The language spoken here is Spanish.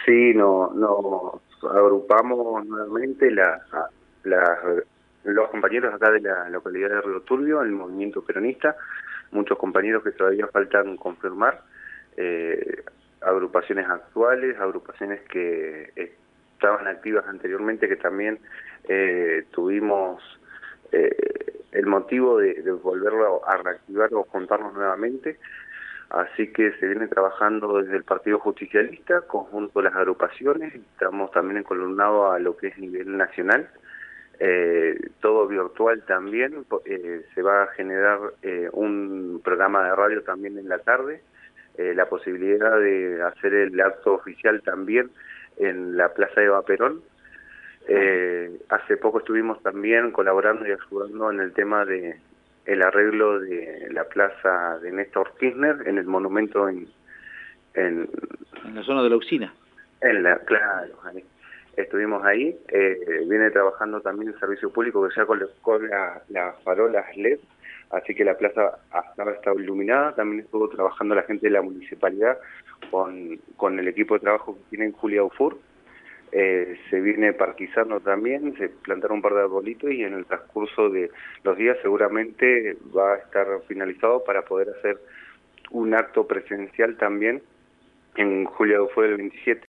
Sí, nos agrupamos nuevamente los compañeros acá de la localidad de Río Turbio, el movimiento peronista, muchos compañeros que todavía faltan confirmar, agrupaciones actuales, agrupaciones que estaban activas anteriormente, que también tuvimos el motivo de volverlo a reactivar o juntarnos nuevamente. Así que se viene trabajando desde el Partido Justicialista, conjunto a las agrupaciones, estamos también encolumnados a lo que es nivel nacional, todo virtual también, se va a generar un programa de radio también en la tarde, la posibilidad de hacer el acto oficial también en la Plaza Eva Perón. Hace poco estuvimos también colaborando y ayudando en el tema de el arreglo de la plaza de Néstor Kirchner en el monumento en la zona de la usina. Claro, ahí. Estuvimos ahí, viene trabajando también el servicio público que ya colocó las farolas LED, así que la plaza ahora está iluminada. También estuvo trabajando la gente de la municipalidad con el equipo de trabajo que tiene en Julia Ufur. Se viene parquizando también, se plantaron un par de arbolitos y en el transcurso de los días seguramente va a estar finalizado para poder hacer un acto presencial también en Julia Ufur el 27.